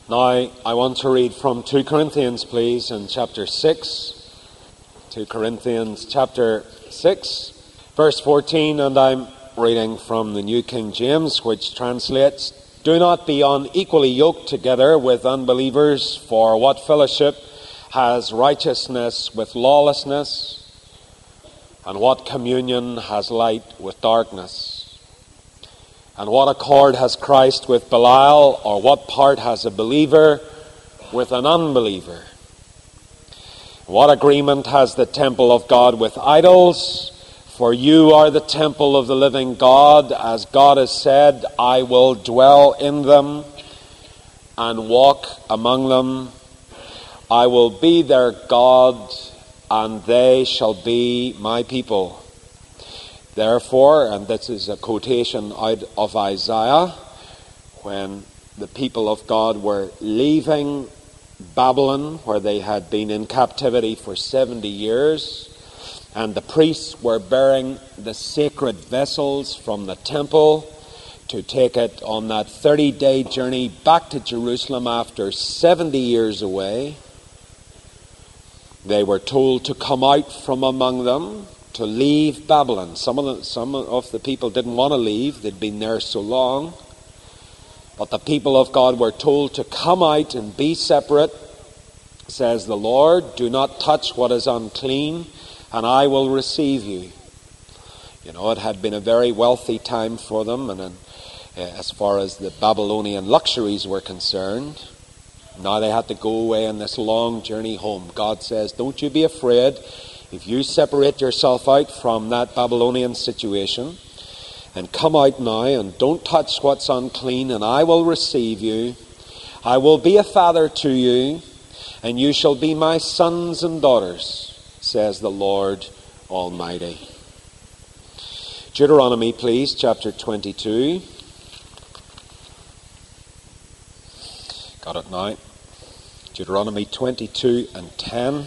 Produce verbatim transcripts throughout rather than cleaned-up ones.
Now, I want to read from Second Corinthians, please, in chapter six. Second Corinthians chapter six, verse fourteen, and I'm reading from the New King James, which translates, "Do not be unequally yoked together with unbelievers, for what fellowship has righteousness with lawlessness, and what communion has light with darkness? And what accord has Christ with Belial, or what part has a believer with an unbeliever? What agreement has the temple of God with idols? For you are the temple of the living God, as God has said, I will dwell in them and walk among them. I will be their God, and they shall be my people. Therefore," and this is a quotation out of Isaiah, when the people of God were leaving Babylon, where they had been in captivity for seventy years, and the priests were bearing the sacred vessels from the temple to take it on that thirty-day journey back to Jerusalem after seventy years away. They were told to come out from among them, to leave Babylon. Some of the, some of the people didn't want to leave. They'd been there so long. But the people of God were told to come out and be separate, says the Lord. "Do not touch what is unclean, and I will receive you." You know, it had been a very wealthy time for them, and in, as far as the Babylonian luxuries were concerned. Now they had to go away on this long journey home. God says, don't you be afraid. If you separate yourself out from that Babylonian situation and come out now and don't touch what's unclean, and I will receive you. I will be a father to you, and you shall be my sons and daughters, says the Lord Almighty. Deuteronomy, please, chapter twenty-two. Got it now. Deuteronomy twenty-two and ten.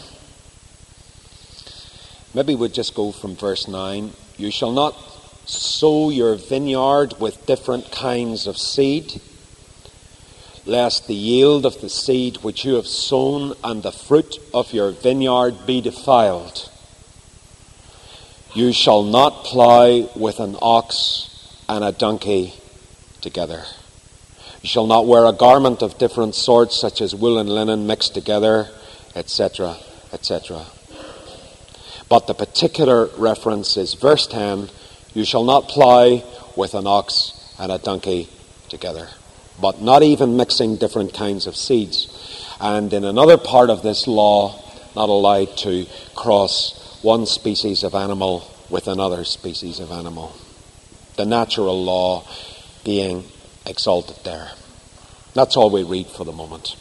Maybe we'll just go from verse nine. "You shall not sow your vineyard with different kinds of seed, lest the yield of the seed which you have sown and the fruit of your vineyard be defiled. You shall not plough with an ox and a donkey together. You shall not wear a garment of different sorts, such as wool and linen mixed together, et cetera, et cetera" But the particular reference is verse ten, "You shall not plough with an ox and a donkey together." But not even mixing different kinds of seeds. And in another part of this law, not allowed to cross one species of animal with another species of animal. The natural law being exalted there. That's all we read for the moment.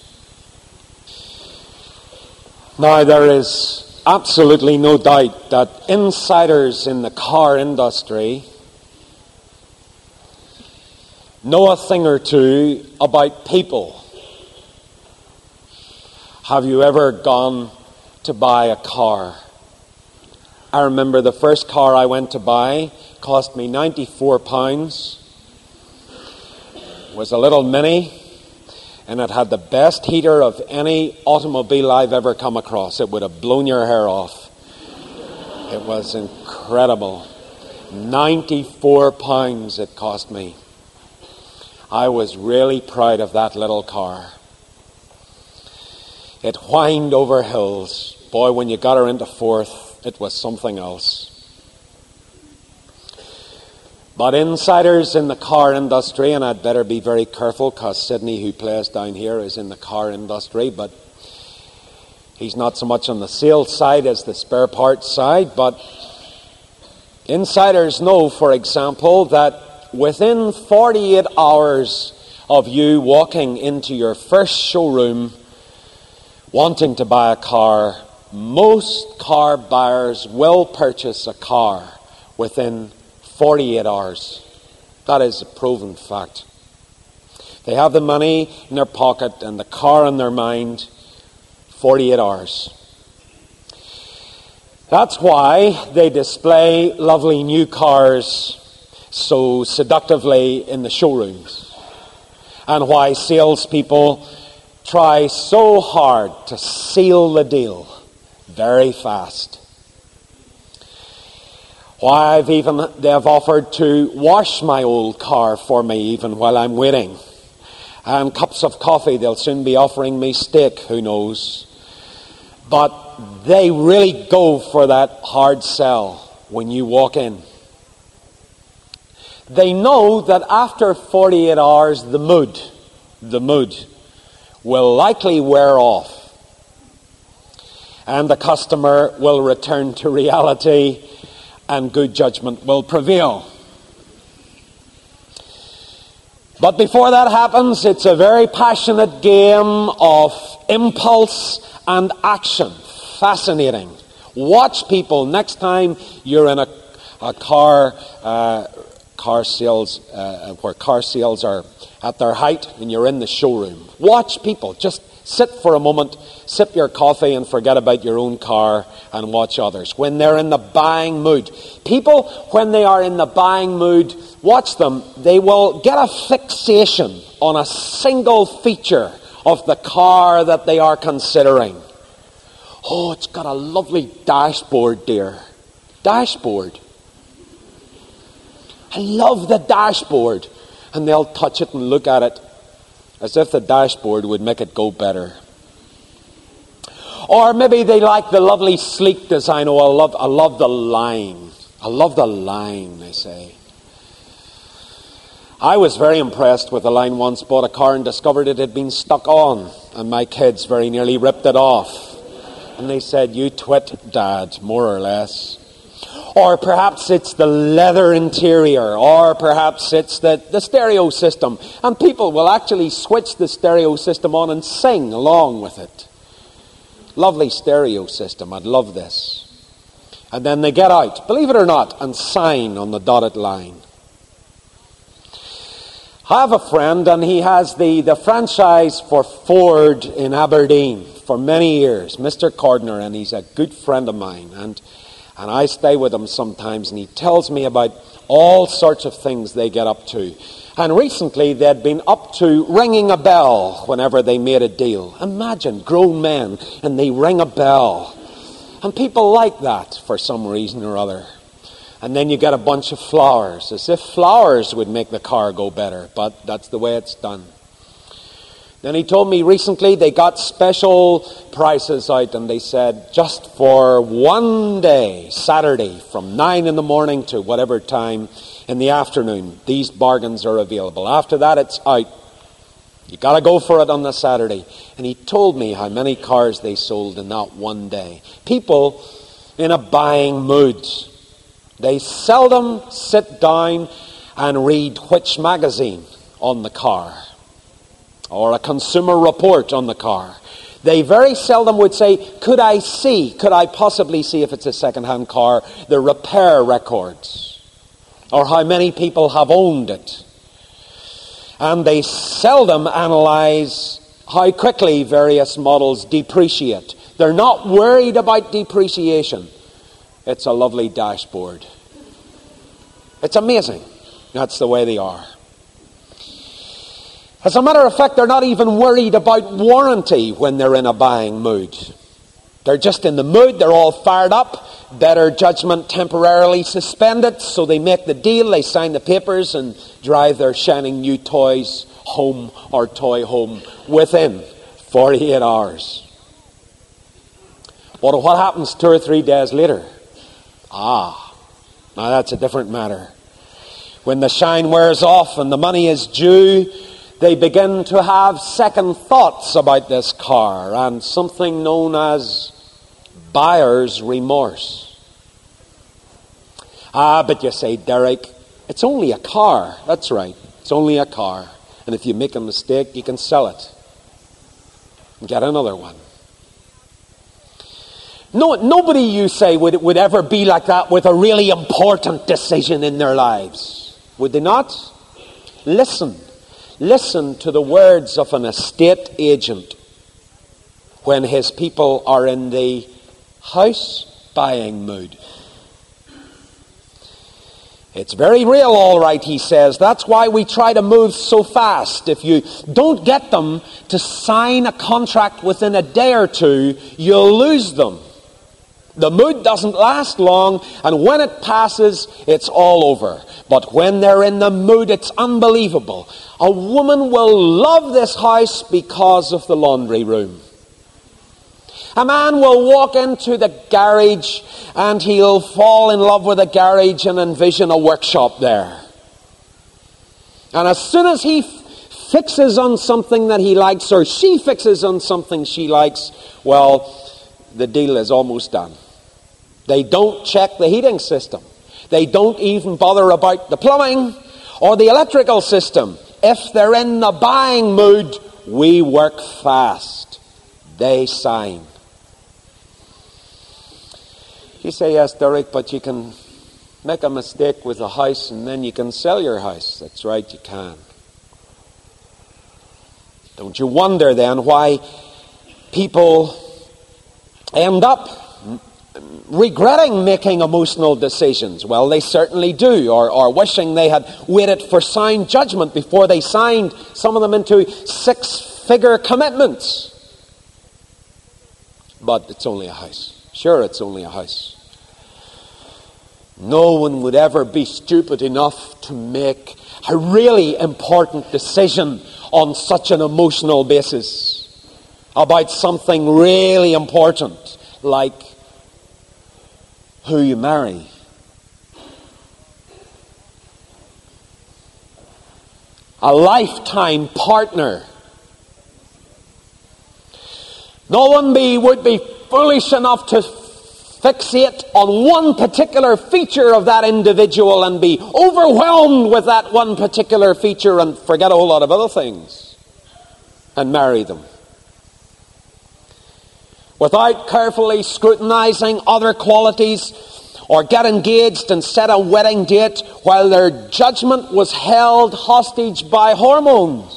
Now there is absolutely no doubt that insiders in the car industry know a thing or two about people. Have you ever gone to buy a car? I remember the first car I went to buy cost me ninety-four pounds. It was a little Mini, and it had the best heater of any automobile I've ever come across. It would have blown your hair off. It was incredible. ninety-four pounds it cost me. I was really proud of that little car. It whined over hills. Boy, when you got her into fourth, it was something else. But insiders in the car industry, and I'd better be very careful because Sidney, who plays down here, is in the car industry, but he's not so much on the sales side as the spare parts side. But insiders know, for example, that within forty-eight hours of you walking into your first showroom wanting to buy a car, most car buyers will purchase a car within forty-eight hours. That is a proven fact. They have the money in their pocket and the car in their mind. forty-eight hours. That's why they display lovely new cars so seductively in the showrooms, and why salespeople try so hard to seal the deal very fast. Why, I've even, they've offered to wash my old car for me even while I'm waiting. And cups of coffee, they'll soon be offering me steak, who knows. But they really go for that hard sell when you walk in. They know that after forty-eight hours, the mood, the mood will likely wear off. And the customer will return to reality and good judgment will prevail. But before that happens, it's a very passionate game of impulse and action. Fascinating. Watch people. Next time you're in a, a car uh, car sales, uh, where car sales are at their height and you're in the showroom, watch people. Just sit for a moment, sip your coffee and forget about your own car and watch others. When they're in the buying mood. People, when they are in the buying mood, watch them. They will get a fixation on a single feature of the car that they are considering. Oh, it's got a lovely dashboard, dear. Dashboard. I love the dashboard. And they'll touch it and look at it as if the dashboard would make it go better. Or maybe they like the lovely sleek design. Oh, I love, I love the line. I love the line, they say. I was very impressed with the line once. Bought a car and discovered it had been stuck on. And my kids very nearly ripped it off. And they said, "You twit, Dad," more or less. Or perhaps it's the leather interior. Or perhaps it's the, the stereo system. And people will actually switch the stereo system on and sing along with it. Lovely stereo system. I'd love this. And then they get out, believe it or not, and sign on the dotted line. I have a friend, and he has the, the franchise for Ford in Aberdeen for many years, Mister Cordner, and he's a good friend of mine. And and I stay with him sometimes, and he tells me about all sorts of things they get up to. And recently they'd been up to ringing a bell whenever they made a deal. Imagine, grown men, and they ring a bell. And people like that for some reason or other. And then you get a bunch of flowers, as if flowers would make the car go better, but that's the way it's done. Then he told me recently they got special prices out, and they said just for one day, Saturday, from nine in the morning to whatever time in the afternoon, these bargains are available. After that, it's out. You got to go for it on the Saturday. And he told me how many cars they sold in that one day. People in a buying mood. They seldom sit down and read which magazine on the car or a consumer report on the car. They very seldom would say, could I see, could I possibly see, if it's a second-hand car, the repair records or how many people have owned it. And they seldom analyze how quickly various models depreciate. They're not worried about depreciation. It's a lovely dashboard. It's amazing. That's the way they are. As a matter of fact, they're not even worried about warranty when they're in a buying mood. They're just in the mood. They're all fired up. Better judgment temporarily suspended. So they make the deal. They sign the papers and drive their shining new toys home or toy home within forty-eight hours. But what happens two or three days later? Ah, now that's a different matter. When the shine wears off and the money is due, they begin to have second thoughts about this car and something known as buyer's remorse. Ah, but you say, Derek, it's only a car. That's right, it's only a car. And if you make a mistake, you can sell it and get another one. No, nobody, you say, would, would ever be like that with a really important decision in their lives. Would they not? Listen. Listen to the words of an estate agent when his people are in the house buying mood. It's very real, all right, he says. That's why we try to move so fast. If you don't get them to sign a contract within a day or two, you'll lose them. The mood doesn't last long, and when it passes, it's all over. But when they're in the mood, it's unbelievable. A woman will love this house because of the laundry room. A man will walk into the garage and he'll fall in love with the garage and envision a workshop there. And as soon as he f- fixes on something that he likes, or she fixes on something she likes, well, the deal is almost done. They don't check the heating system. They don't even bother about the plumbing or the electrical system. If they're in the buying mood, we work fast. They sign. You say, yes, Derek, but you can make a mistake with a house and then you can sell your house. That's right, you can. Don't you wonder then why people end up regretting making emotional decisions? Well, they certainly do, or, or wishing they had waited for sound judgment before they signed some of them into six-figure commitments. But it's only a house. Sure, it's only a house. No one would ever be stupid enough to make a really important decision on such an emotional basis about something really important, like who you marry. A lifetime partner. No one be, would be foolish enough to fixate on one particular feature of that individual and be overwhelmed with that one particular feature and forget a whole lot of other things and marry them, without carefully scrutinizing other qualities, or get engaged and set a wedding date while their judgment was held hostage by hormones.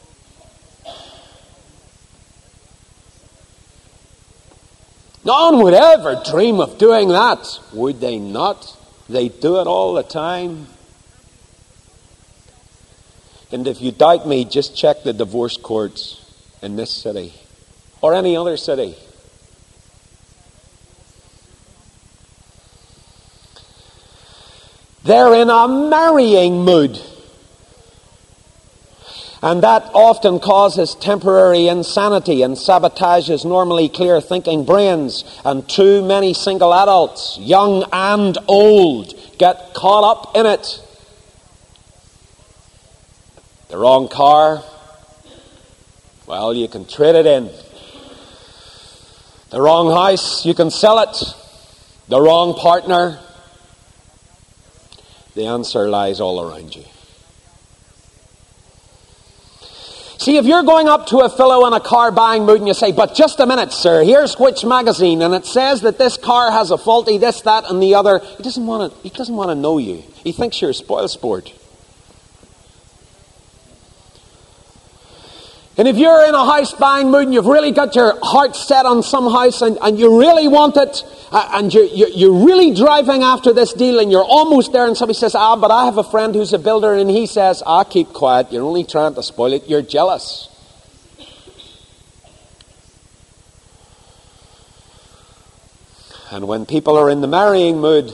No one would ever dream of doing that, would they not? They do it all the time. And if you doubt me, just check the divorce courts in this city or any other city. They're in a marrying mood. And that often causes temporary insanity and sabotages normally clear-thinking brains. And too many single adults, young and old, get caught up in it. The wrong car, well, you can trade it in. The wrong house, you can sell it. The wrong partner, the answer lies all around you. See, if you're going up to a fellow in a car buying mood and you say, but just a minute, sir, here's which magazine, and it says that this car has a faulty this, that, and the other. He doesn't want to, he doesn't want to know you. He thinks you're a spoilsport. And if you're in a house buying mood and you've really got your heart set on some house and, and you really want it, uh, and you're, you're, you're really driving after this deal and you're almost there, and somebody says, ah, but I have a friend who's a builder, and he says, ah, keep quiet, you're only trying to spoil it, you're jealous. And when people are in the marrying mood,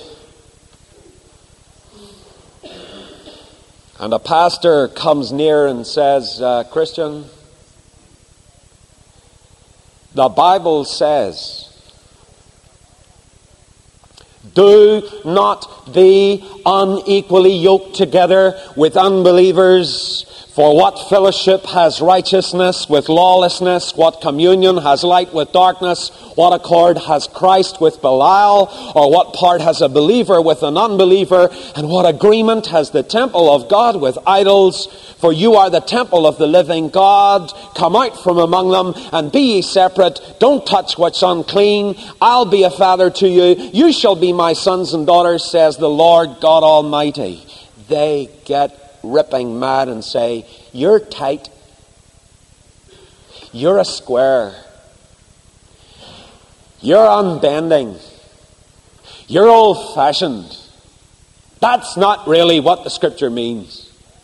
and a pastor comes near and says, uh, Christian, the Bible says, do not be unequally yoked together with unbelievers. For what fellowship has righteousness with lawlessness? What communion has light with darkness? What accord has Christ with Belial? Or what part has a believer with an unbeliever? And what agreement has the temple of God with idols? For you are the temple of the living God. Come out from among them and be ye separate. Don't touch what's unclean. I'll be a father to you. You shall be my sons and daughters, says the Lord God Almighty. They get ripping mad and say, you're tight. You're a square. You're unbending. You're old-fashioned. That's not really what the Scripture means.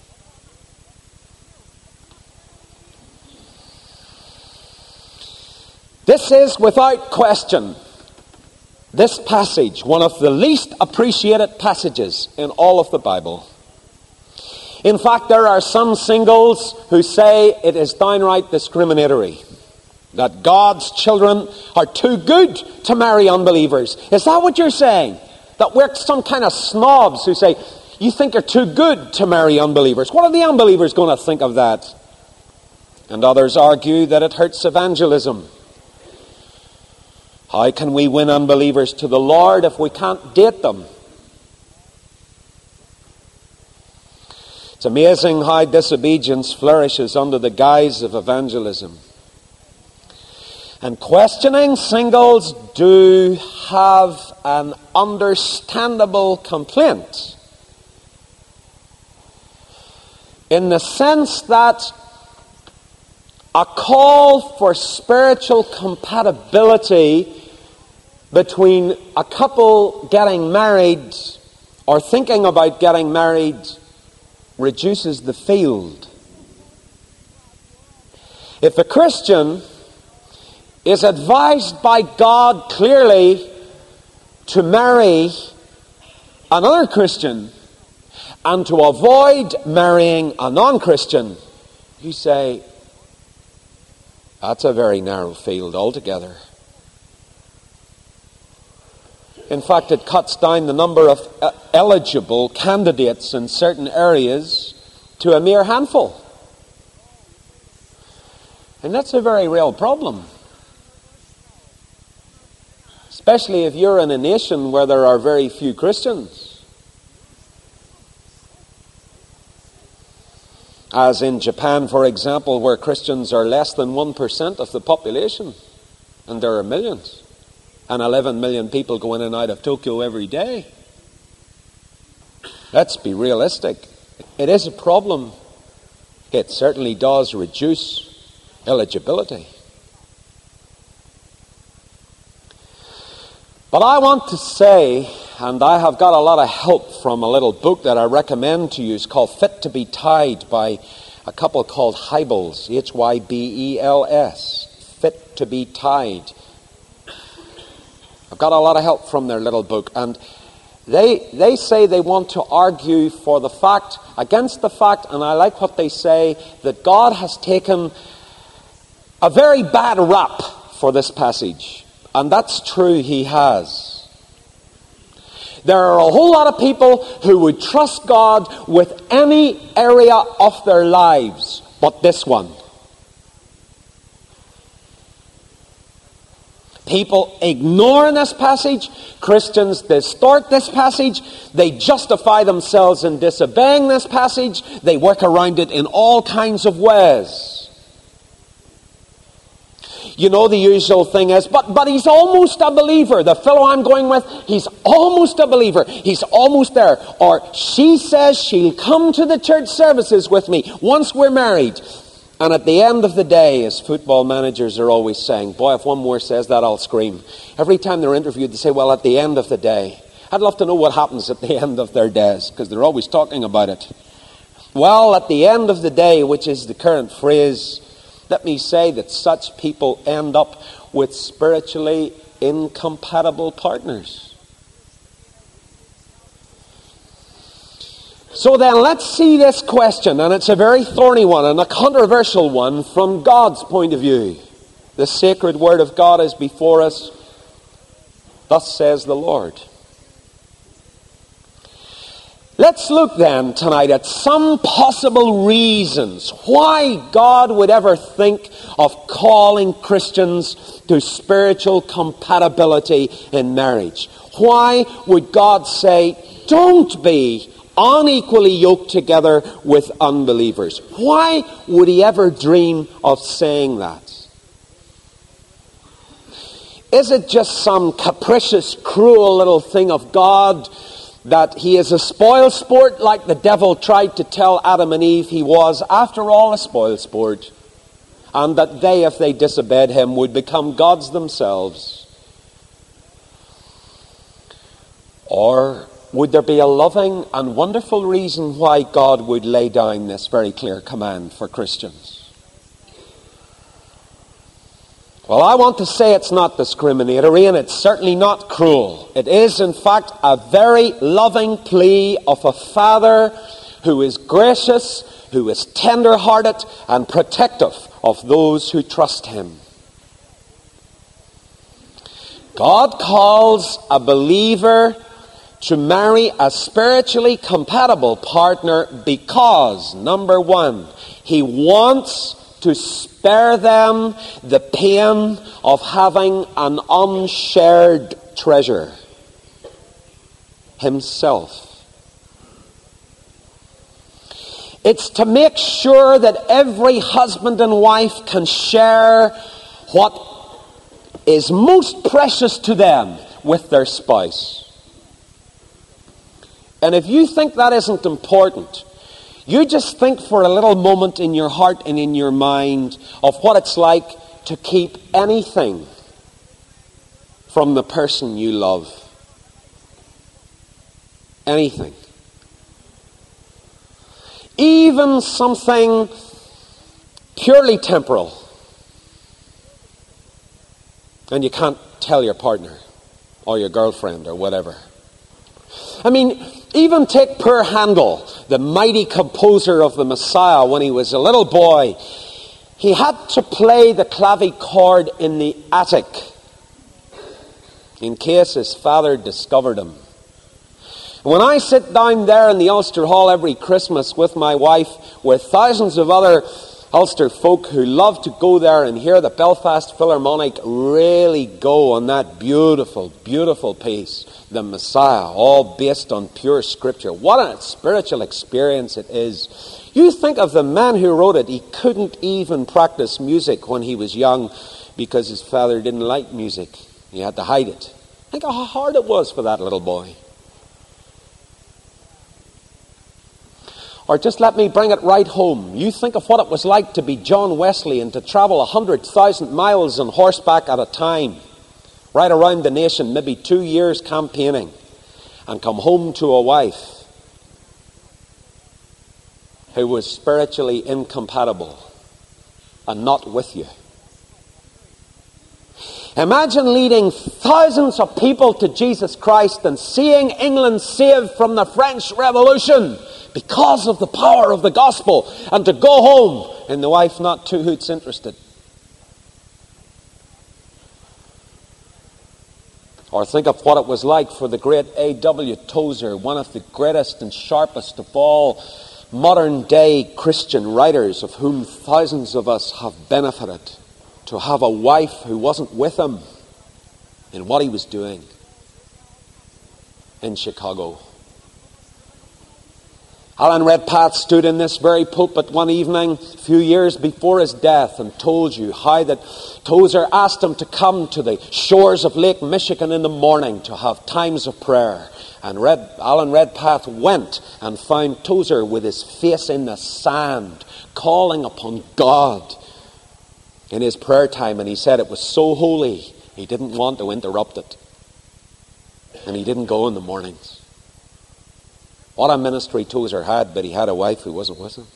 This is, without question, this passage, one of the least appreciated passages in all of the Bible. In fact, there are some singles who say it is downright discriminatory, that God's children are too good to marry unbelievers. Is that what you're saying? That we're some kind of snobs who say, you think you're too good to marry unbelievers? What are the unbelievers going to think of that? And others argue that it hurts evangelism. How can we win unbelievers to the Lord if we can't date them? It's amazing how disobedience flourishes under the guise of evangelism. And questioning singles do have an understandable complaint, in the sense that a call for spiritual compatibility between a couple getting married or thinking about getting married reduces the field. If a Christian is advised by God clearly to marry another Christian and to avoid marrying a non-Christian, you say, that's a very narrow field altogether. In fact, it cuts down the number of uh, eligible candidates in certain areas to a mere handful. And that's a very real problem. Especially if you're in a nation where there are very few Christians. As in Japan, for example, where Christians are less than one percent of the population. And there are millions. And eleven million people go in and out of Tokyo every day. Let's be realistic. It is a problem. It certainly does reduce eligibility. But I want to say, and I have got a lot of help from a little book that I recommend to you. It's called Fit to be Tied by a couple called Hybels, H Y B E L S. Fit to be Tied. I've got a lot of help from their little book, and they they say they want to argue for the fact, against the fact, and I like what they say, that God has taken a very bad rap for this passage. And that's true, he has. There are a whole lot of people who would trust God with any area of their lives, but this one. People ignore this passage. Christians distort this passage. They justify themselves in disobeying this passage. They work around it in all kinds of ways. You know, the usual thing is, but, but he's almost a believer. The fellow I'm going with, he's almost a believer. He's almost there. Or she says she'll come to the church services with me once we're married. And at the end of the day, as football managers are always saying, boy, if one more says that, I'll scream. Every time they're interviewed, they say, well, at the end of the day. I'd love to know what happens at the end of their days, because they're always talking about it. Well, at the end of the day, which is the current phrase, let me say that such people end up with spiritually incompatible partners. So then let's see this question, and it's a very thorny one and a controversial one from God's point of view. The sacred word of God is before us. Thus says the Lord. Let's look then tonight at some possible reasons why God would ever think of calling Christians to spiritual compatibility in marriage. Why would God say, don't be unequally yoked together with unbelievers? Why would he ever dream of saying that? Is it just some capricious, cruel little thing of God that he is a spoil sport like the devil tried to tell Adam and Eve he was, after all, a spoil sport, and that they, if they disobeyed him, would become gods themselves? Or would there be a loving and wonderful reason why God would lay down this very clear command for Christians? Well, I want to say it's not discriminatory, and it's certainly not cruel. It is, in fact, a very loving plea of a Father who is gracious, who is tender-hearted and protective of those who trust him. God calls a believer to marry a spiritually compatible partner because, number one, he wants to spare them the pain of having an unshared treasure, himself. It's to make sure that every husband and wife can share what is most precious to them with their spouse. And if you think that isn't important, you just think for a little moment in your heart and in your mind of what it's like to keep anything from the person you love. Anything. Even something purely temporal. And you can't tell your partner or your girlfriend or whatever. I mean, even take poor Handel, the mighty composer of the Messiah, when he was a little boy. He had to play the clavichord in the attic in case his father discovered him. When I sit down there in the Ulster Hall every Christmas with my wife, with thousands of other Ulster folk who love to go there and hear the Belfast Philharmonic really go on that beautiful, beautiful piece, the Messiah, all based on pure Scripture. What a spiritual experience it is. You think of the man who wrote it. He couldn't even practice music when he was young because his father didn't like music. He had to hide it. Think how hard it was for that little boy. Or just let me bring it right home. You think of what it was like to be John Wesley and to travel one hundred thousand miles on horseback at a time, right around the nation, maybe two years campaigning, and come home to a wife who was spiritually incompatible and not with you. Imagine leading thousands of people to Jesus Christ and seeing England saved from the French Revolution because of the power of the gospel, and to go home and the wife not two hoots interested. Or think of what it was like for the great A W Tozer, one of the greatest and sharpest of all modern day Christian writers, of whom thousands of us have benefited, to have a wife who wasn't with him in what he was doing in Chicago. Alan Redpath stood in this very pulpit one evening a few years before his death and told you how that Tozer asked him to come to the shores of Lake Michigan in the morning to have times of prayer. And Red, Alan Redpath went and found Tozer with his face in the sand, calling upon God in his prayer time. And he said it was so holy, he didn't want to interrupt it. And he didn't go in the mornings. What a ministry Tozer had, but he had a wife who wasn't with him.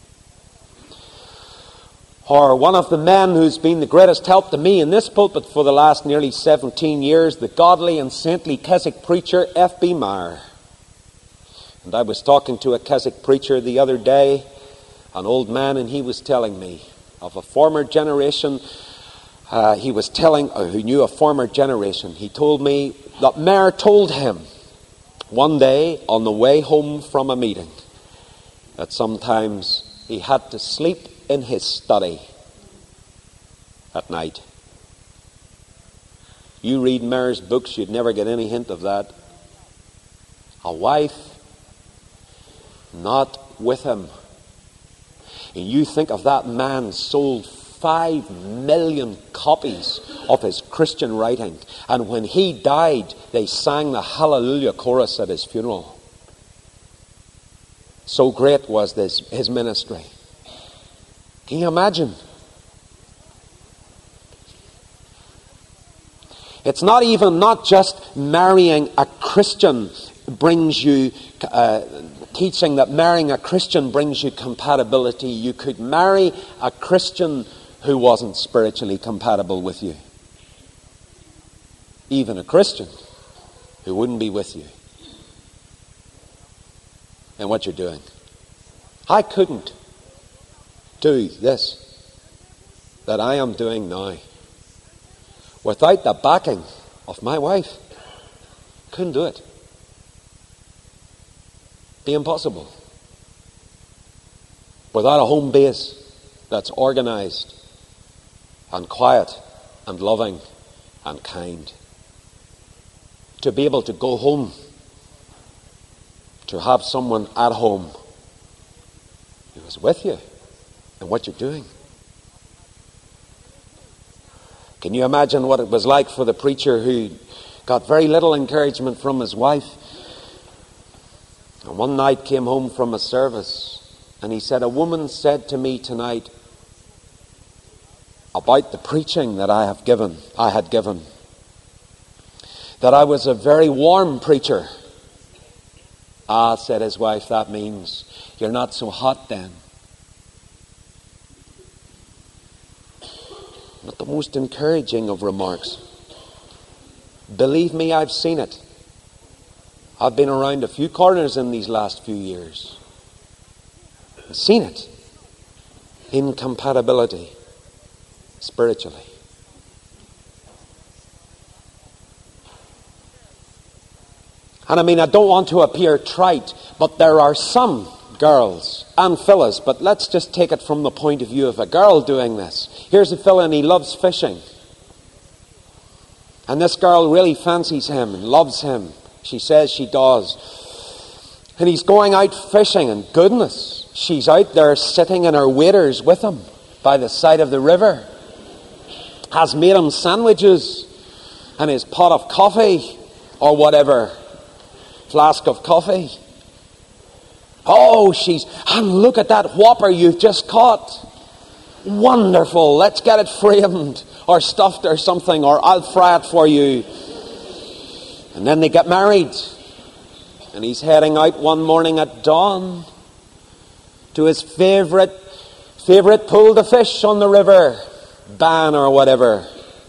Or one of the men who's been the greatest help to me in this pulpit for the last nearly seventeen years, the godly and saintly Keswick preacher F B Meyer. And I was talking to a Keswick preacher the other day, an old man, and he was telling me of a former generation. Uh, he was telling, uh, who knew a former generation. He told me that Meyer told him one day on the way home from a meeting that sometimes he had to sleep in his study at night. You read Meyer's books, you'd never get any hint of that. A wife not with him. And you think of that man sold five million copies of his Christian writing. And when he died, they sang the Hallelujah chorus at his funeral. So great was this, his ministry. Can you imagine? It's not even not just marrying a Christian brings you, uh, teaching that marrying a Christian brings you compatibility. You could marry a Christian who wasn't spiritually compatible with you. Even a Christian who wouldn't be with you in what you're doing. I couldn't do this that I am doing now without the backing of my wife. Couldn't do it. Be impossible. Without a home base that's organized and quiet and loving and kind. To be able to go home, to have someone at home who is with you and what you're doing. Can you imagine what it was like for the preacher who got very little encouragement from his wife? And one night came home from a service and he said, a woman said to me tonight about the preaching that I have given, I had given, that I was a very warm preacher. Ah, said his wife, that means you're not so hot then. Not the most encouraging of remarks. Believe me, I've seen it. I've been around a few corners in these last few years. I've seen it. Incompatibility spiritually. And I mean, I don't want to appear trite, but there are some girls and fellas, but let's just take it from the point of view of a girl doing this. Here's a fella and he loves fishing. And this girl really fancies him and loves him. She says she does. And he's going out fishing, and goodness, she's out there sitting in her waders with him by the side of the river. Has made him sandwiches and his pot of coffee or whatever. Flask of coffee. Oh, she's, and look at that whopper you've just caught. Wonderful. Let's get it framed or stuffed or something, or I'll fry it for you. And then they get married. And he's heading out one morning at dawn to his favorite, favorite pool to fish on the river, Ban or whatever.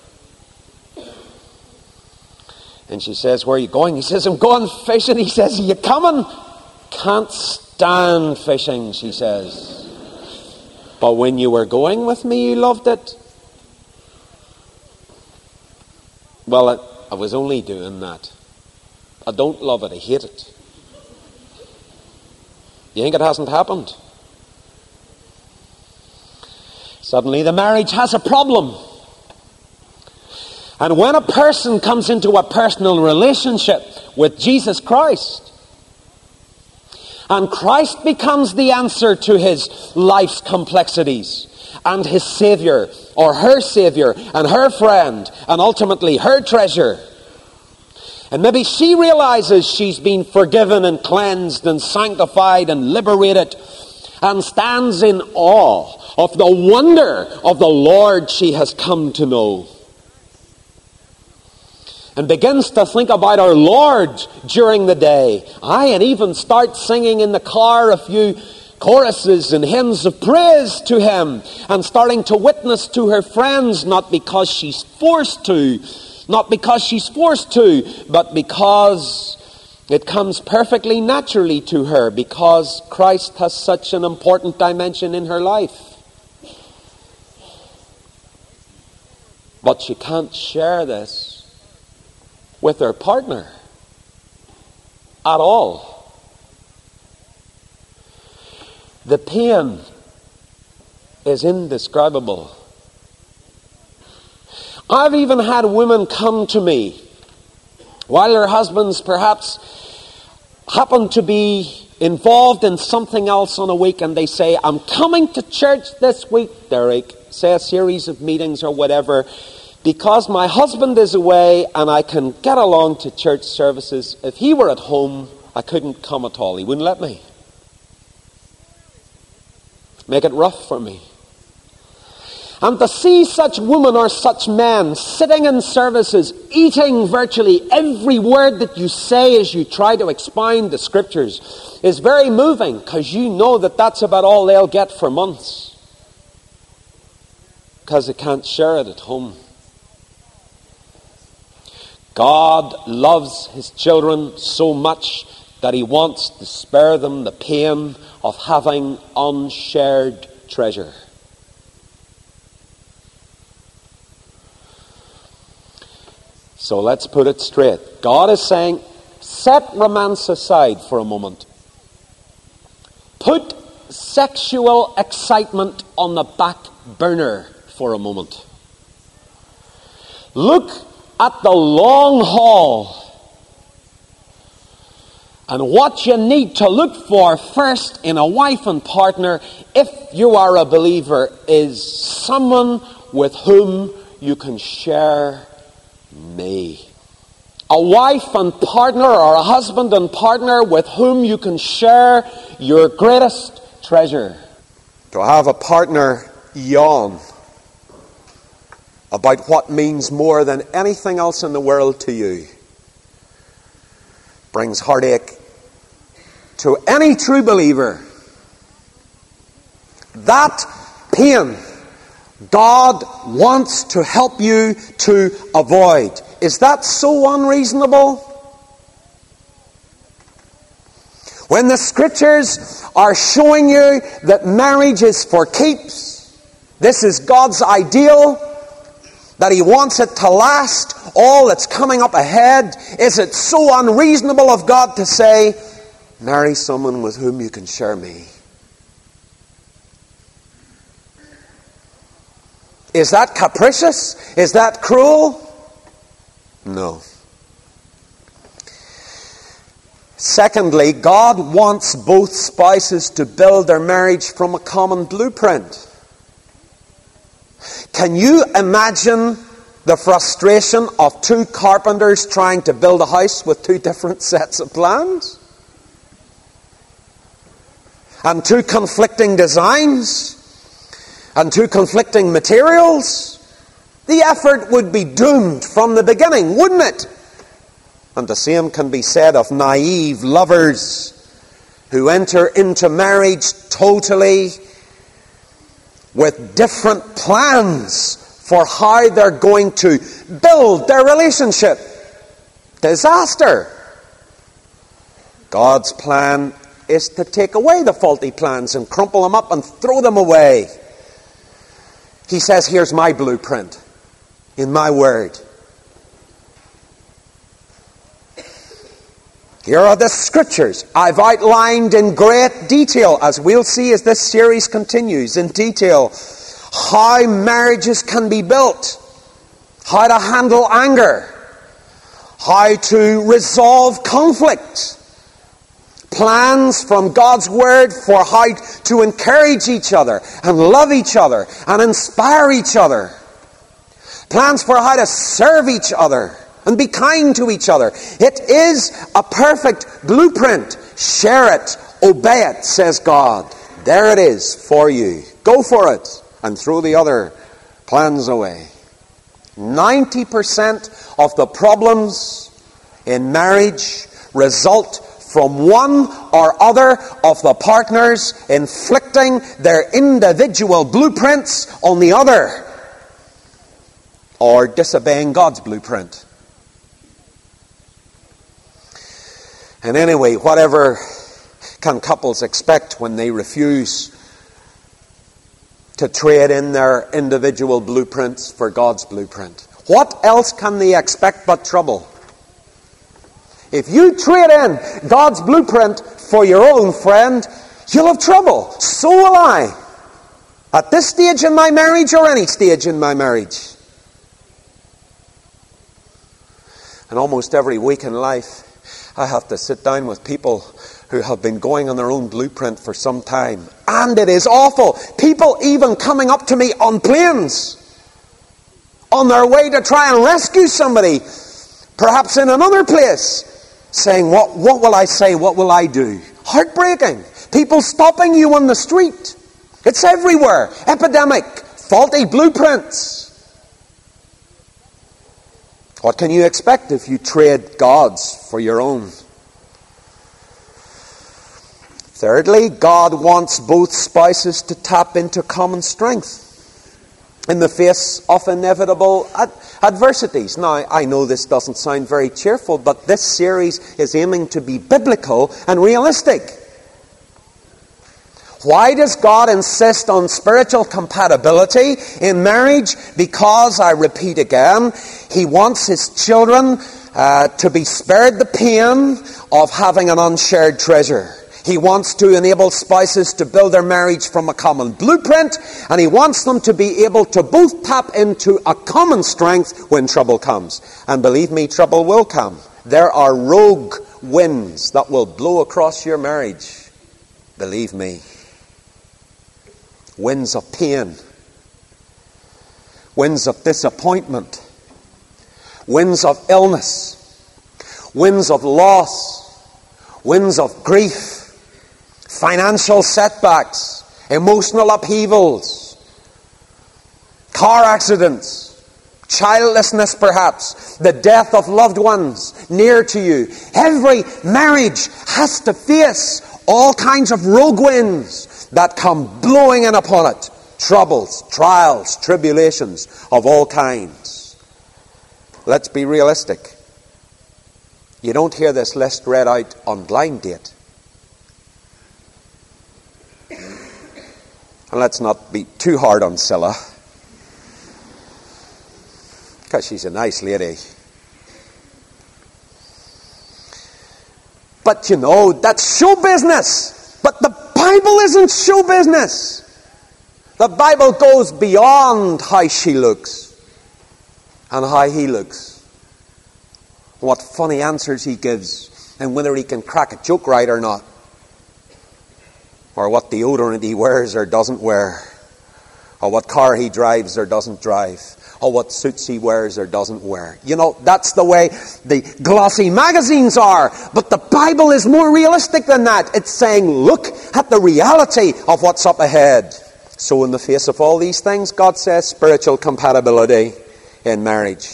And she says, where are you going? He says, I'm going fishing. He says, are you coming? Can't stand fishing, she says. But when you were going with me, you loved it. Well, it, I was only doing that. I don't love it, I hate it. You think it hasn't happened? Suddenly the marriage has a problem. And when a person comes into a personal relationship with Jesus Christ, and Christ becomes the answer to his life's complexities, and his Savior, or her Savior, and her friend, and ultimately her treasure, and maybe she realizes she's been forgiven and cleansed and sanctified and liberated, and stands in awe of the wonder of the Lord she has come to know, and begins to think about our Lord during the day. Aye, and even start singing in the car a few choruses and hymns of praise to him, and starting to witness to her friends, not because she's forced to, not because she's forced to, but because it comes perfectly naturally to her, because Christ has such an important dimension in her life. But she can't share this with her partner at all. The pain is indescribable. I've even had women come to me while their husbands perhaps happen to be involved in something else on a week, and they say, I'm coming to church this week, Derek, say a series of meetings or whatever, because my husband is away and I can get along to church services. If he were at home, I couldn't come at all. He wouldn't let me. Make it rough for me. And to see such women or such men sitting in services, eating virtually every word that you say as you try to expound the Scriptures is very moving, because you know that that's about all they'll get for months, because they can't share it at home. God loves His children so much that He wants to spare them the pain of having unshared treasure. So let's put it straight. God is saying, set romance aside for a moment. Put sexual excitement on the back burner for a moment. Look at the long haul. And what you need to look for first in a wife and partner, if you are a believer, is someone with whom you can share me. A wife and partner, or a husband and partner with whom you can share your greatest treasure. To have a partner yawn about what means more than anything else in the world to you brings heartache to any true believer. That pain God wants to help you to avoid. Is that so unreasonable? When the Scriptures are showing you that marriage is for keeps, this is God's ideal, that He wants it to last all that's coming up ahead, is it so unreasonable of God to say, marry someone with whom you can share me? Is that capricious? Is that cruel? No. Secondly, God wants both spouses to build their marriage from a common blueprint. Can you imagine the frustration of two carpenters trying to build a house with two different sets of plans? And two conflicting designs? And two conflicting materials? The effort would be doomed from the beginning, wouldn't it? And the same can be said of naive lovers who enter into marriage totally with different plans for how they're going to build their relationship. Disaster. God's plan is to take away the faulty plans and crumple them up and throw them away. He says, here's my blueprint in my word. Here are the Scriptures I've outlined in great detail, as we'll see as this series continues, in detail, how marriages can be built, how to handle anger, how to resolve conflict, plans from God's Word for how to encourage each other and love each other and inspire each other, plans for how to serve each other and be kind to each other. It is a perfect blueprint. Share it, obey it, says God. There it is for you. Go for it and throw the other plans away. ninety percent of the problems in marriage result from one or other of the partners inflicting their individual blueprints on the other, or disobeying God's blueprint. And anyway, whatever can couples expect when they refuse to trade in their individual blueprints for God's blueprint? What else can they expect but trouble? If you trade in God's blueprint for your own, friend, you'll have trouble. So will I. At this stage in my marriage or any stage in my marriage. And almost every week in life, I have to sit down with people who have been going on their own blueprint for some time. And it is awful. People even coming up to me on planes, on their way to try and rescue somebody, perhaps in another place, saying, what, what will I say? What will I do? Heartbreaking. People stopping you on the street. It's everywhere. Epidemic. faulty blueprints. What can you expect if you trade God's for your own? Thirdly, God wants both spouses to tap into common strength in the face of inevitable ad- adversities. Now, I know this doesn't sound very cheerful, but this series is aiming to be biblical and realistic. Why does God insist on spiritual compatibility in marriage? Because, I repeat again, He wants His children uh, to be spared the pain of having an unshared treasure. He wants to enable spouses to build their marriage from a common blueprint, and He wants them to be able to both tap into a common strength when trouble comes. And believe me, trouble will come. There are rogue winds that will blow across your marriage. Believe me. Winds of pain. Winds of disappointment. Winds of illness. Winds of loss. Winds of grief. Financial setbacks, emotional upheavals, car accidents, childlessness perhaps, the death of loved ones near to you. Every marriage has to face all kinds of rogue winds that come blowing in upon it. Troubles, trials, tribulations of all kinds. Let's be realistic. You don't hear this list read out on blind date. And let's not be too hard on Scylla, because she's a nice lady. But you know, that's show business. But the Bible isn't show business. The Bible goes beyond how she looks and how he looks. What funny answers he gives, and whether he can crack a joke right or not. Or what deodorant he wears or doesn't wear. Or what car he drives or doesn't drive. Or what suits he wears or doesn't wear. You know, that's the way the glossy magazines are. But the Bible is more realistic than that. It's saying, look at the reality of what's up ahead. So in the face of all these things, God says spiritual compatibility in marriage.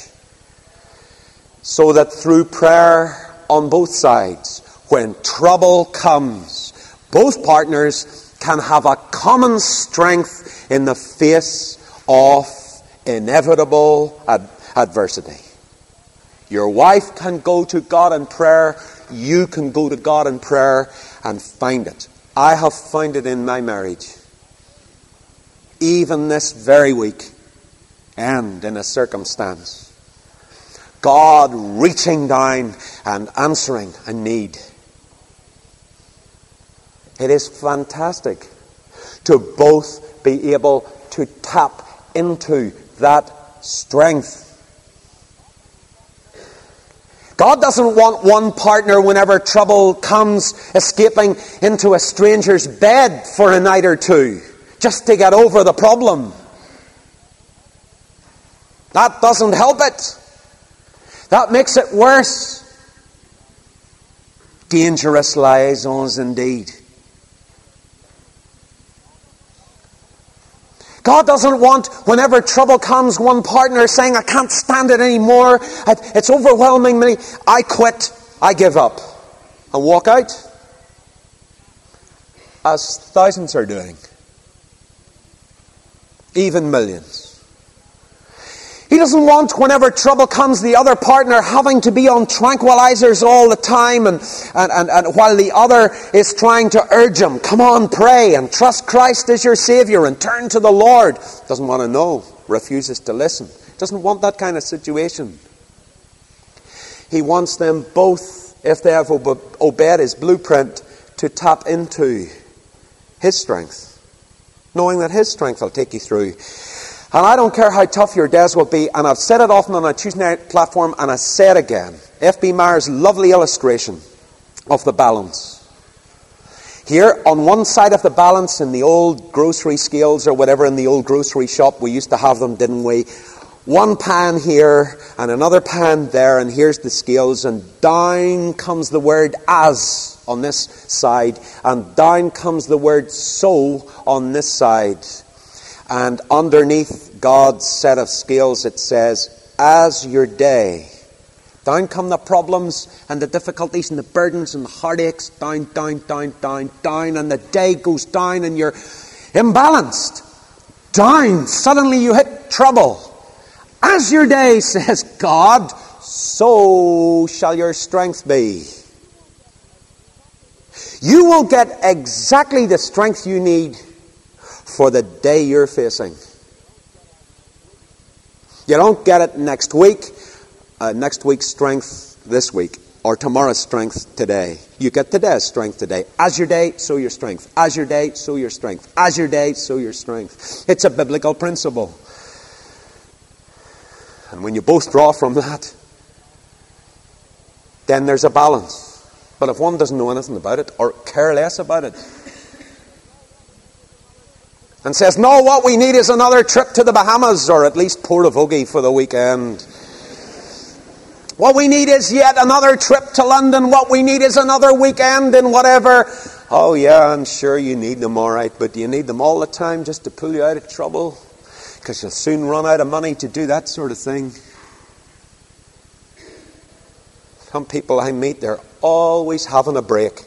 So that through prayer on both sides, when trouble comes, both partners can have a common strength in the face of inevitable ad- adversity. Your wife can go to God in prayer. You can go to God in prayer and find it. I have found it in my marriage. Even this very week, and in a circumstance. God reaching down and answering a need. It is fantastic to both be able to tap into that strength. God doesn't want one partner, whenever trouble comes, escaping into a stranger's bed for a night or two, just to get over the problem. That doesn't help it. That makes it worse. Dangerous liaisons indeed. God doesn't want, whenever trouble comes, one partner saying, I can't stand it anymore, it's overwhelming me, I quit, I give up, and walk out, as thousands are doing, even millions. He doesn't want, whenever trouble comes, the other partner having to be on tranquilizers all the time, and, and, and, and while the other is trying to urge him, come on, pray and trust Christ as your Savior and turn to the Lord. Doesn't want to know, refuses to listen. Doesn't want that kind of situation. He wants them both, if they have obeyed His blueprint, to tap into His strength, knowing that His strength will take you through. And I don't care how tough your days will be, and I've said it often on a Tuesday night platform, and I say it again. F B Meyer's lovely illustration of the balance. Here, on one side of the balance, in the old grocery scales or whatever, in the old grocery shop, we used to have them, didn't we? One pan here, and another pan there, and here's the scales, and down comes the word as on this side, and down comes the word so on this side. And underneath God's set of scales it says, as your day. Down come the problems and the difficulties and the burdens and the heartaches. Down, down, down, down, down. And the day goes down and you're imbalanced. Down. Suddenly you hit trouble. As your day, says God, so shall your strength be. You will get exactly the strength you need for the day you're facing. You don't get it next week, uh, next week's strength this week, or tomorrow's strength today. You get today's strength today. As your day, so your strength. As your day, so your strength. As your day, so your strength. It's a biblical principle. And when you both draw from that, then there's a balance. But if one doesn't know anything about it, or care less about it, and says, no, what we need is another trip to the Bahamas, or at least Portavogie for the weekend. What we need is yet another trip to London. What we need is another weekend in whatever. Oh yeah, I'm sure you need them all right, but do you need them all the time just to pull you out of trouble? Because you'll soon run out of money to do that sort of thing. Some people I meet, they're always having a break.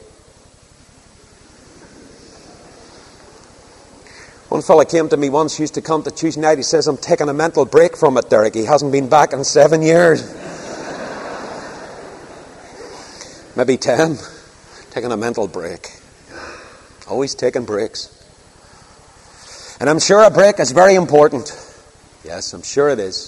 One fella came to me once, used to come to Tuesday night. He says, I'm taking a mental break from it, Derek. He hasn't been back in seven years. Maybe ten. Taking a mental break. Always taking breaks. And I'm sure a break is very important. Yes, I'm sure it is.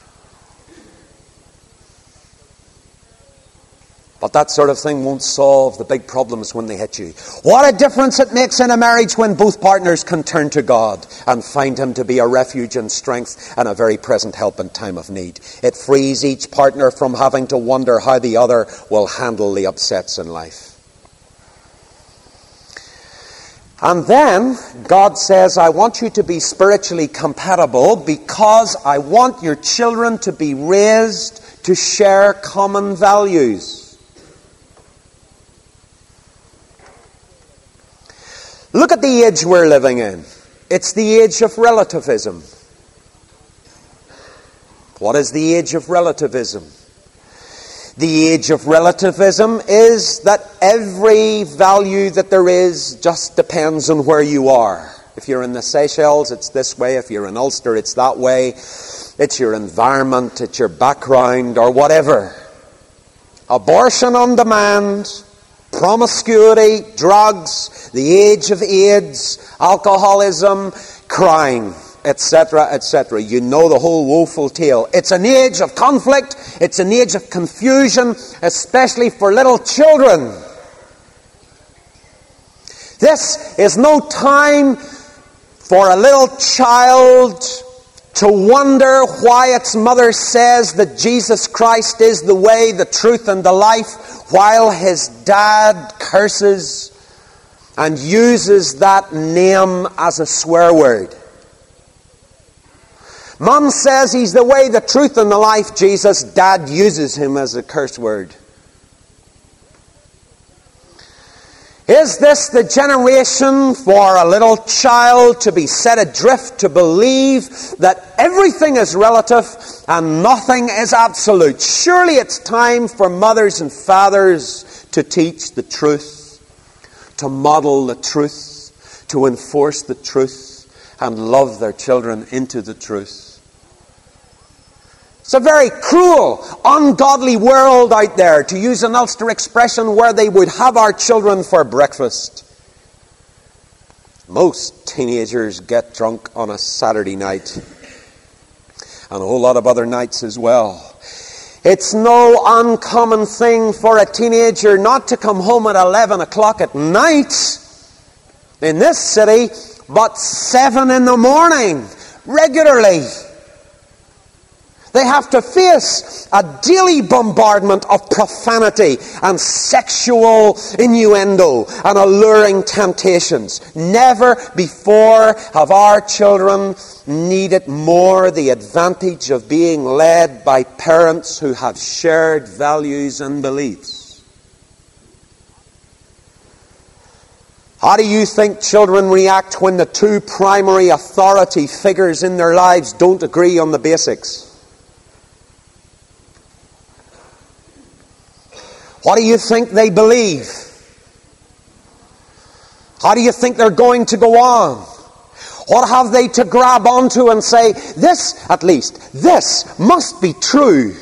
But that sort of thing won't solve the big problems when they hit you. What a difference it makes in a marriage when both partners can turn to God and find Him to be a refuge and strength and a very present help in time of need. It frees each partner from having to wonder how the other will handle the upsets in life. And then God says, I want you to be spiritually compatible because I want your children to be raised to share common values. Look at the age we're living in. It's the age of relativism. What is the age of relativism? The age of relativism is that every value that there is just depends on where you are. If you're in the Seychelles, it's this way. If you're in Ulster, it's that way. It's your environment, it's your background, or whatever. Abortion on demand, promiscuity, drugs, the age of AIDS, alcoholism, crime, et cetera, et cetera. You know the whole woeful tale. It's an age of conflict. It's an age of confusion, especially for little children. This is no time for a little child to wonder why its mother says that Jesus Christ is the way, the truth, and the life, while his dad curses and uses that name as a swear word. Mum says he's the way, the truth, and the life, Jesus. Dad uses him as a curse word. Is this the generation for a little child to be set adrift to believe that everything is relative and nothing is absolute? Surely it's time for mothers and fathers to teach the truth, to model the truth, to enforce the truth, and love their children into the truth. It's a very cruel, ungodly world out there, to use an Ulster expression, where they would have our children for breakfast. Most teenagers get drunk on a Saturday night, and a whole lot of other nights as well. It's no uncommon thing for a teenager not to come home at eleven o'clock at night in this city, but seven in the morning, regularly. They have to face a daily bombardment of profanity and sexual innuendo and alluring temptations. Never before have our children needed more the advantage of being led by parents who have shared values and beliefs. How do you think children react when the two primary authority figures in their lives don't agree on the basics? What do you think they believe? How do you think they're going to go on? What have they to grab onto and say, this, at least, this must be true?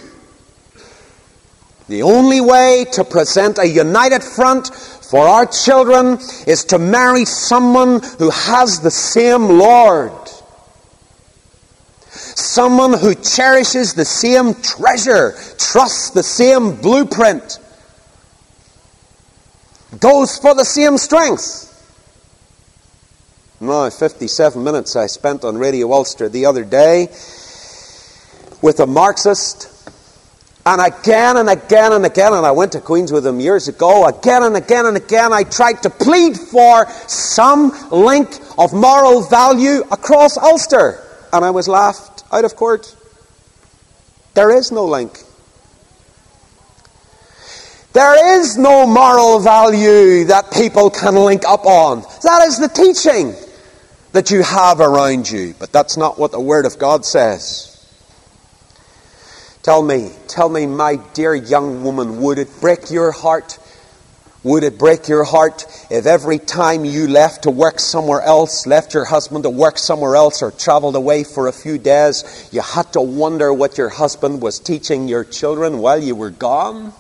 The only way to present a united front for our children is to marry someone who has the same Lord. Someone who cherishes the same treasure, trusts the same blueprint, goes for the same strength. Now, fifty-seven minutes I spent on Radio Ulster the other day with a Marxist. And again and again and again, and I went to Queens with him years ago, again and again and again, I tried to plead for some link of moral value across Ulster. And I was laughed out of court. There is no link. There is no moral value that people can link up on. That is the teaching that you have around you. But that's not what the Word of God says. Tell me, tell me, my dear young woman, would it break your heart? Would it break your heart if every time you left to work somewhere else, left your husband to work somewhere else, or travelled away for a few days, you had to wonder what your husband was teaching your children while you were gone?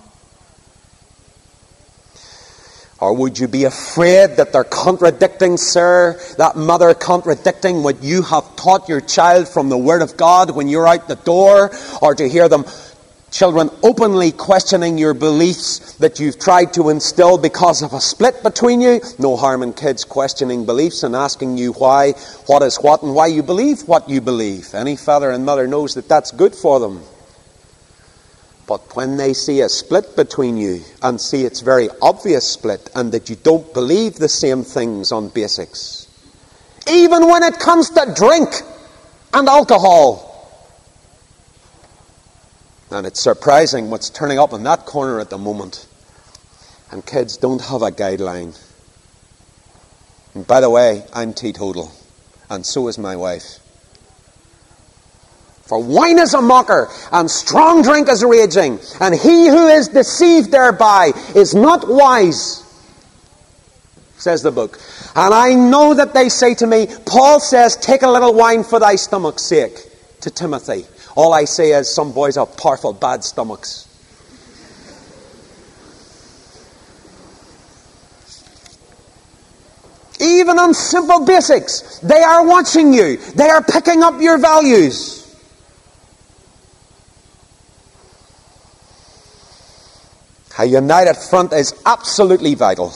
Or would you be afraid that they're contradicting, sir, that mother contradicting what you have taught your child from the Word of God when you're out the door? Or to hear them, children, openly questioning your beliefs that you've tried to instill because of a split between you? No harm in kids questioning beliefs and asking you why, what is what, and why you believe what you believe. Any father and mother knows that that's good for them. But when they see a split between you, and see it's very obvious split, and that you don't believe the same things on basics, even when it comes to drink and alcohol, and it's surprising what's turning up in that corner at the moment. And kids don't have a guideline. And by the way, I'm teetotal, and so is my wife. For wine is a mocker, and strong drink is raging, and he who is deceived thereby is not wise, says the book. And I know that they say to me, Paul says, take a little wine for thy stomach's sake, to Timothy. All I say is, some boys have powerful bad stomachs. Even on simple basics, they are watching you. They are picking up your values. A united front is absolutely vital.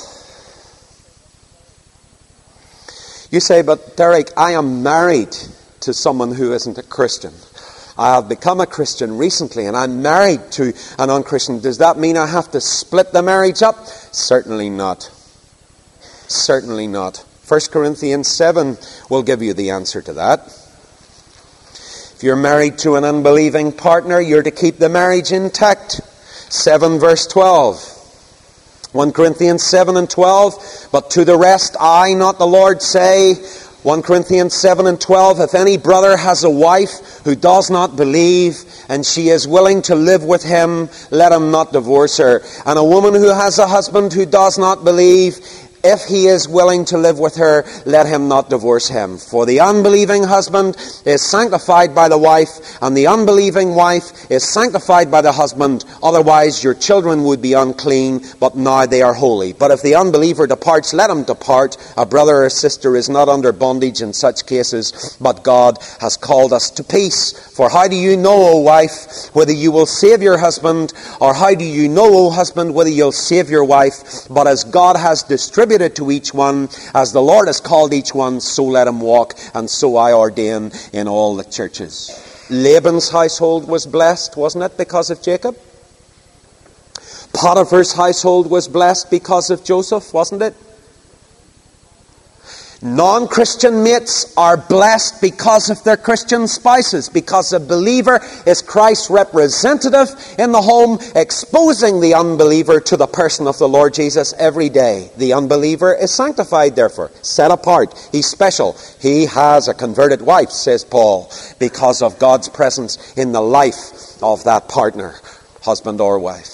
You say, but Derek, I am married to someone who isn't a Christian. I have become a Christian recently, and I'm married to an unchristian. Does that mean I have to split the marriage up? Certainly not. Certainly not. First Corinthians seven will give you the answer to that. If you're married to an unbelieving partner, you're to keep the marriage intact. seven verse twelve. First Corinthians seven and twelve. But to the rest I, not the Lord, say, First Corinthians seven and twelve, if any brother has a wife who does not believe, and she is willing to live with him, let him not divorce her. And a woman who has a husband who does not believe, if he is willing to live with her, let him not divorce him. For the unbelieving husband is sanctified by the wife, and the unbelieving wife is sanctified by the husband. Otherwise your children would be unclean, but now they are holy. But if the unbeliever departs, let him depart. A brother or sister is not under bondage in such cases, but God has called us to peace. For how do you know, O wife, whether you will save your husband? Or how do you know, O husband, whether you'll save your wife? But as God has distributed to each one, as the Lord has called each one, so let him walk, and so I ordain in all the churches. Laban's household was blessed, wasn't it, because of Jacob? Potiphar's household was blessed because of Joseph, wasn't it? Non-Christian mates are blessed because of their Christian spouses, because a believer is Christ's representative in the home, exposing the unbeliever to the person of the Lord Jesus every day. The unbeliever is sanctified, therefore, set apart. He's special. He has a converted wife, says Paul, because of God's presence in the life of that partner, husband or wife.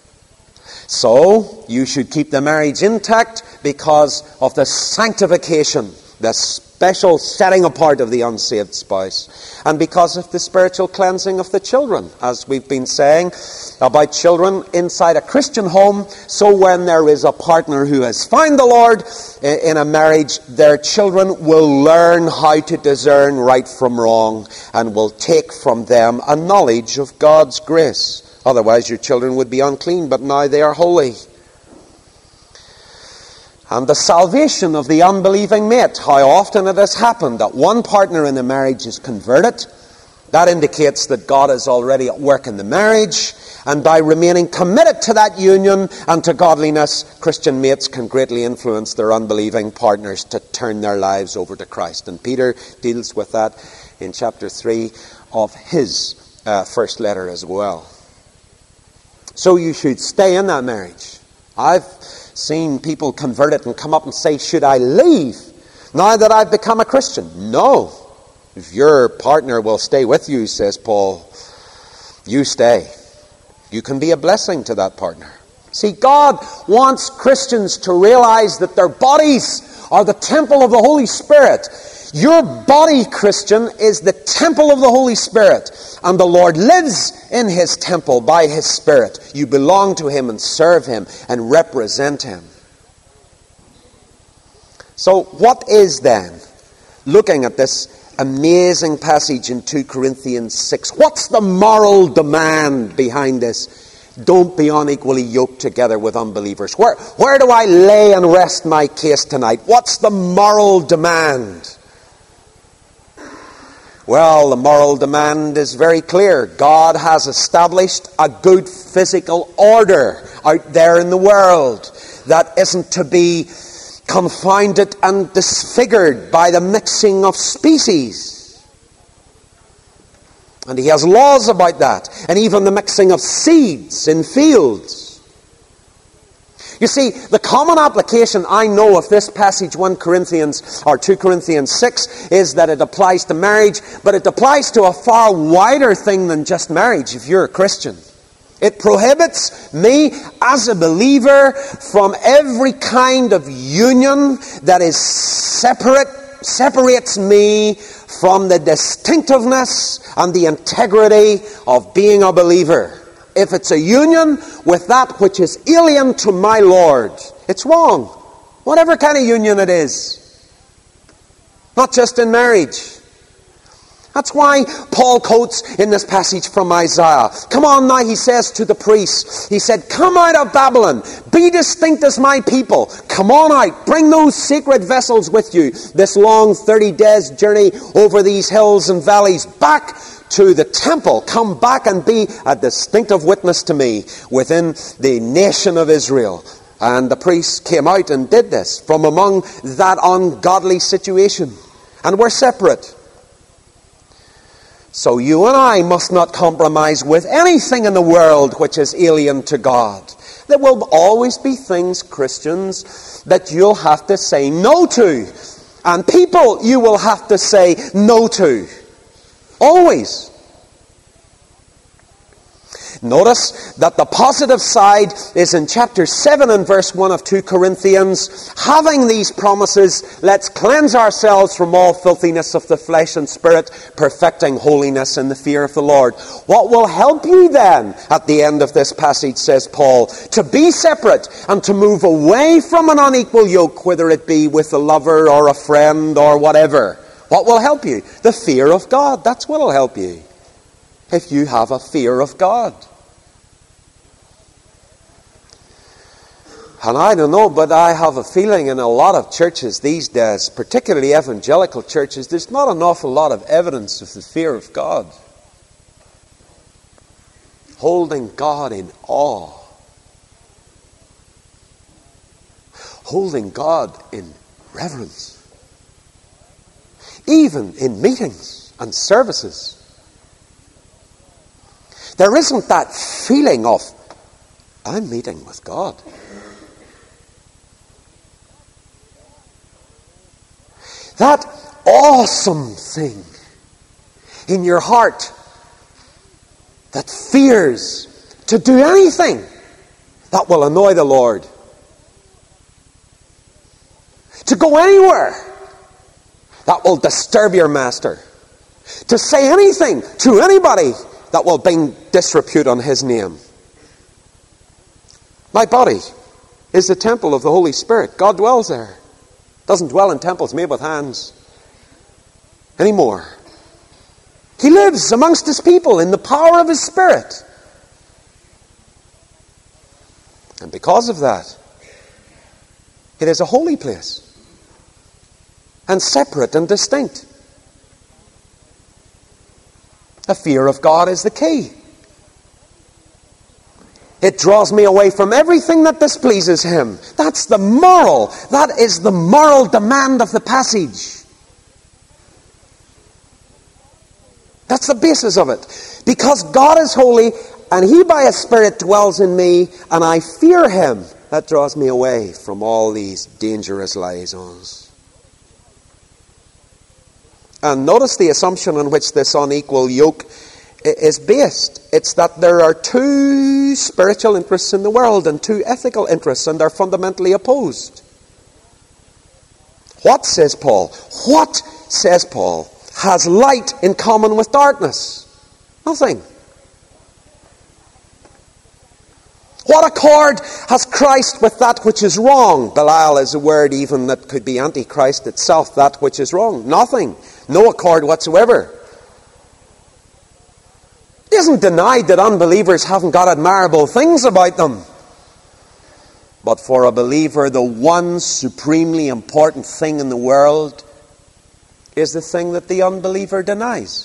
So, you should keep the marriage intact because of the sanctification, the special setting apart of the unsaved spouse, and because of the spiritual cleansing of the children, as we've been saying about children inside a Christian home. So when there is a partner who has found the Lord in a marriage, their children will learn how to discern right from wrong and will take from them a knowledge of God's grace. Otherwise your children would be unclean, but now they are holy. And the salvation of the unbelieving mate, how often it has happened that one partner in the marriage is converted. That indicates that God is already at work in the marriage, and by remaining committed to that union and to godliness, Christian mates can greatly influence their unbelieving partners to turn their lives over to Christ. And Peter deals with that in chapter three of his uh, first letter as well. So you should stay in that marriage. I've seen people converted and come up and say, should I leave now that I've become a Christian? No. If your partner will stay with you, says Paul, you stay. You can be a blessing to that partner. See, God wants Christians to realize that their bodies are the temple of the Holy Spirit. Your body, Christian, is the temple of the Holy Spirit, and the Lord lives in His temple by His Spirit. You belong to Him and serve Him and represent Him. So what is then, looking at this amazing passage in two Corinthians six, what's the moral demand behind this? Don't be unequally yoked together with unbelievers. Where, where do I lay and rest my case tonight? What's the moral demand? Well, the moral demand is very clear. God has established a good physical order out there in the world that isn't to be confounded and disfigured by the mixing of species. And He has laws about that, and even the mixing of seeds in fields. You see, the common application I know of this passage, First Corinthians or two Corinthians six, is that it applies to marriage, but it applies to a far wider thing than just marriage if you're a Christian. It prohibits me as a believer from every kind of union that is separate, separates me from the distinctiveness and the integrity of being a believer. If it's a union with that which is alien to my Lord, it's wrong. Whatever kind of union it is. Not just in marriage. That's why Paul quotes in this passage from Isaiah. Come on now, he says to the priests. He said, come out of Babylon. Be distinct as my people. Come on out. Bring those sacred vessels with you. This long thirty days journey over these hills and valleys back to the temple. Come back and be a distinctive witness to me within the nation of Israel. And the priests came out and did this from among that ungodly situation. And we're separate. So you and I must not compromise with anything in the world which is alien to God. There will always be things, Christians, that you'll have to say no to. And people you will have to say no to. Always. Notice that the positive side is in chapter seven and verse one of two Corinthians. Having these promises, let's cleanse ourselves from all filthiness of the flesh and spirit, perfecting holiness in the fear of the Lord. What will help you then, at the end of this passage, says Paul, to be separate and to move away from an unequal yoke, whether it be with a lover or a friend or whatever? What will help you? The fear of God. That's what will help you. If you have a fear of God. And I don't know, but I have a feeling in a lot of churches these days, particularly evangelical churches, there's not an awful lot of evidence of the fear of God. Holding God in awe. Holding God in reverence. even in meetings and services, there isn't that feeling of, I'm meeting with God. That awesome thing in your heart that fears to do anything that will annoy the Lord. To go anywhere that will disturb your master. To say anything to anybody that will bring disrepute on his name. My body is the temple of the Holy Spirit. God dwells there. Doesn't dwell in temples made with hands anymore. He lives amongst his people in the power of his Spirit. And because of that, it is a holy place. And separate and distinct. The fear of God is the key. It draws me away from everything that displeases him. That's the moral. That is the moral demand of the passage. That's the basis of it. Because God is holy, and he by his Spirit dwells in me, and I fear him. That draws me away from all these dangerous liaisons. And notice the assumption on which this unequal yoke is based. It's that there are two spiritual interests in the world and two ethical interests, and they're fundamentally opposed. What, says Paul? What, says Paul, has light in common with darkness? Nothing. What accord has Christ with that which is wrong? Belial is a word even that could be antichrist itself, that which is wrong. Nothing. No accord whatsoever. It isn't denied that unbelievers haven't got admirable things about them. But for a believer, the one supremely important thing in the world is the thing that the unbeliever denies.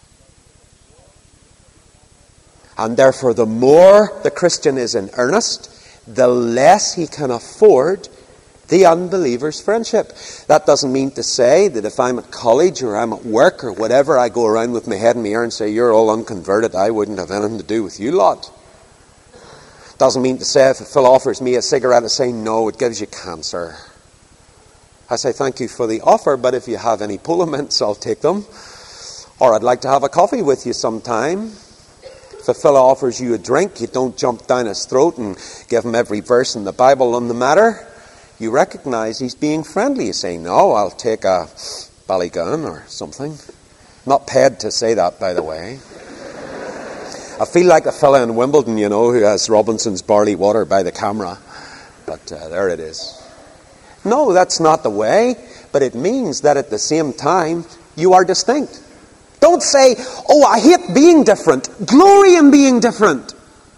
And therefore, the more the Christian is in earnest, the less he can afford the unbeliever's friendship. That doesn't mean to say that if I'm at college or I'm at work or whatever, I go around with my head in the air and say, you're all unconverted, I wouldn't have anything to do with you lot. Doesn't mean to say if a fellow offers me a cigarette, I say, no, it gives you cancer. I say, thank you for the offer, but if you have any polo mints, I'll take them. Or I'd like to have a coffee with you sometime. If a fellow offers you a drink, you don't jump down his throat and give him every verse in the Bible on the matter. You recognize he's being friendly. You say, no, I'll take a Ballygun or something. Not paid to say that, by the way. I feel like a fella in Wimbledon, you know, who has Robinson's barley water by the camera. But uh, there it is. No, that's not the way. But it means that at the same time, you are distinct. Don't say, oh, I hate being different. Glory in being different.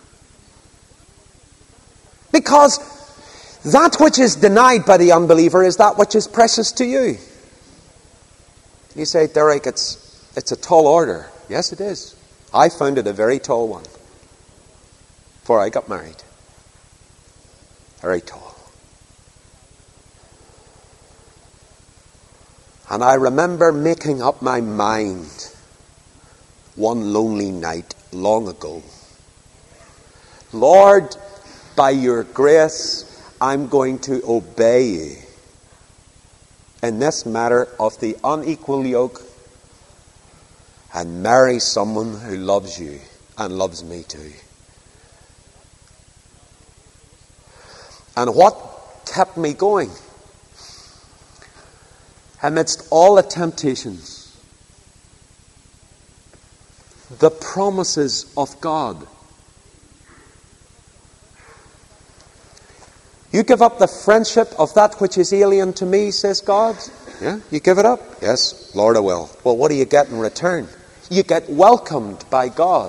Because that which is denied by the unbeliever is that which is precious to you. You say, Derek, it's, it's a tall order. Yes, it is. I found it a very tall one before I got married. Very tall. And I remember making up my mind one lonely night long ago. Lord, by your grace, I'm going to obey you in this matter of the unequal yoke and marry someone who loves you and loves me too. And what kept me going amidst all the temptations? The promises of God. You give up the friendship of that which is alien to me, says God. Yeah, you give it up? Yes, Lord, I will. Well, what do you get in return? You get welcomed by God,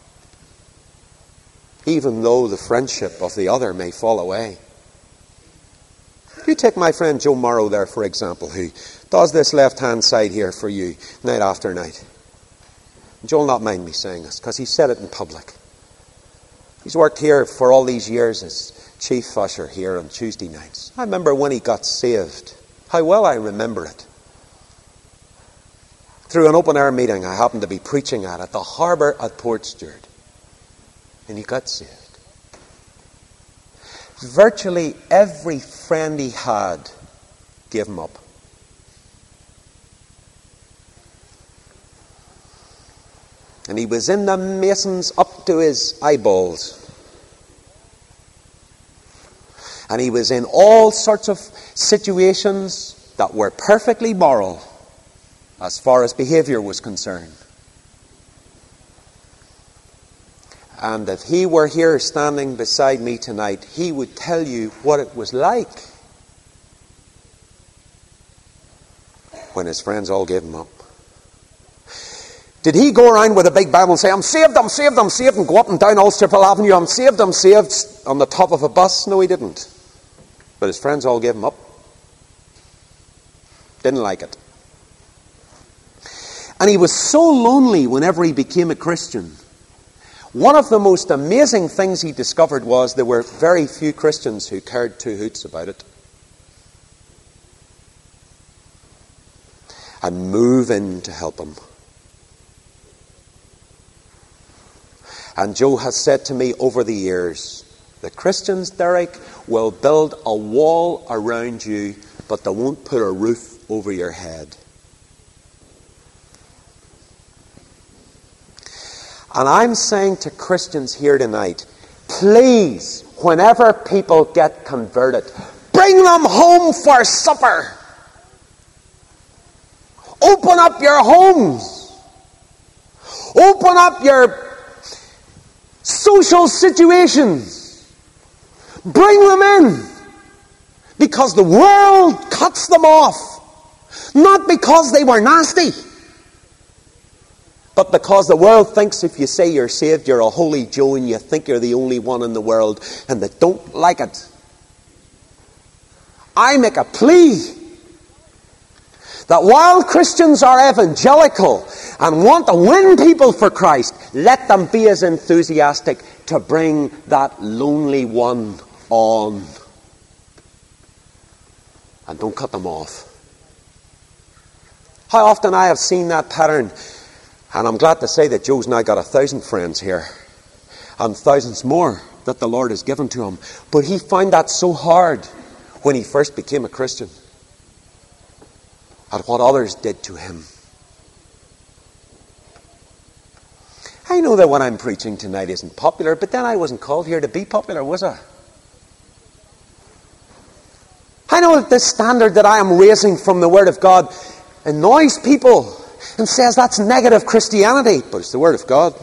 even though the friendship of the other may fall away. You take my friend Joe Morrow there, for example, who does this left-hand side here for you night after night. Joe will not mind me saying this, because he said it in public. He's worked here for all these years as chief usher here on Tuesday nights. I remember when he got saved. How well I remember it. through an open-air meeting I happened to be preaching at, at the harbour at Port Stewart. And he got saved. Virtually every friend he had gave him up. And he was in the Masons up to his eyeballs. And he was in all sorts of situations that were perfectly moral as far as behaviour was concerned. And if he were here standing beside me tonight, he would tell you what it was like when his friends all gave him up. Did he go around with a big Bible and say, I'm saved, I'm saved, I'm saved, and go up and down Ulsterville Avenue, I'm saved, I'm saved, on the top of a bus? No, he didn't. But his friends all gave him up. Didn't like it. And he was so lonely whenever he became a Christian. One of the most amazing things he discovered was there were very few Christians who cared two hoots about it. And move in to help him. And Joe has said to me over the years, the Christians, Derek, will build a wall around you, but they won't put a roof over your head. And I'm saying to Christians here tonight, please, whenever people get converted, bring them home for supper. Open up your homes. Open up your social situations. Bring them in. Because the world cuts them off. Not because they were nasty. But because the world thinks if you say you're saved, you're a holy Joe and you think you're the only one in the world, and they don't like it. I make a plea that while Christians are evangelical and want to win people for Christ, let them be as enthusiastic to bring that lonely one on. And don't cut them off. How often I have seen that pattern. And I'm glad to say that Joe's now got a thousand friends here. And thousands more that the Lord has given to him. But he found that so hard when he first became a Christian. At what others did to him. I know that what I'm preaching tonight isn't popular, but then I wasn't called here to be popular, was I? I know that this standard that I am raising from the Word of God annoys people and says that's negative Christianity, but it's the Word of God.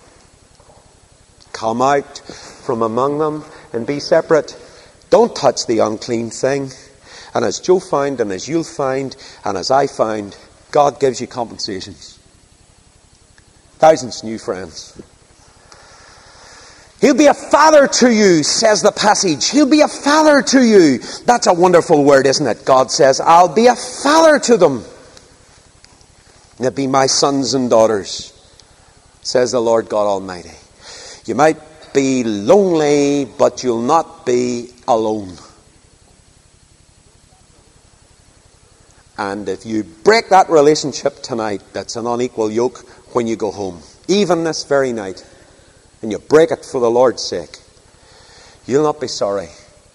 Come out from among them and be separate. Don't touch the unclean thing. And as Joe found, and as you'll find, and as I found, God gives you compensations. Thousands new friends. He'll be a father to you, says the passage. He'll be a father to you. That's a wonderful word, isn't it? God says, I'll be a father to them. They'll be my sons and daughters, says the Lord God Almighty. You might be lonely, but you'll not be alone. And if you break that relationship tonight, that's an unequal yoke when you go home, even this very night, and you break it for the Lord's sake, you'll not be sorry.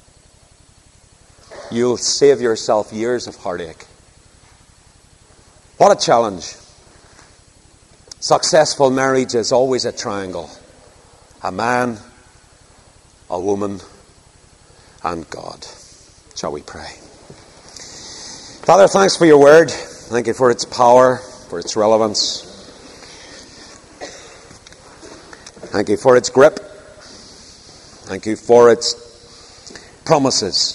You'll save yourself years of heartache. What a challenge. Successful marriage is always a triangle. A man, a woman, and God. Shall we pray? Father, thanks for your word. Thank you for its power, for its relevance. Thank you for its grip. Thank you for its promises.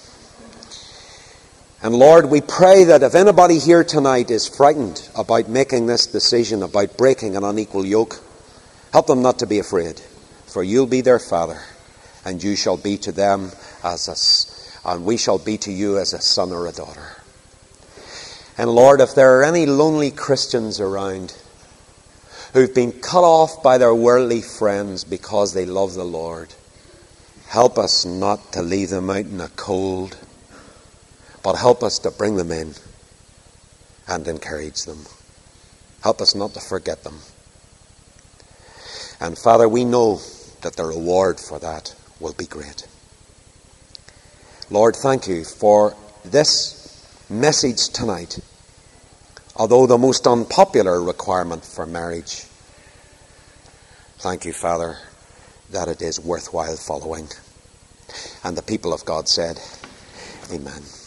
And Lord, we pray that if anybody here tonight is frightened about making this decision, about breaking an unequal yoke, help them not to be afraid. For you'll be their Father, and you shall be to them as a, and we shall be to you as a son or a daughter. And Lord, if there are any lonely Christians around who've been cut off by their worldly friends because they love the Lord, help us not to leave them out in the cold, but help us to bring them in and encourage them. Help us not to forget them. And Father, we know that the reward for that will be great. Lord, thank you for this message tonight. Although the most unpopular requirement for marriage, thank you, Father, that it is worthwhile following. And the people of God said, Amen.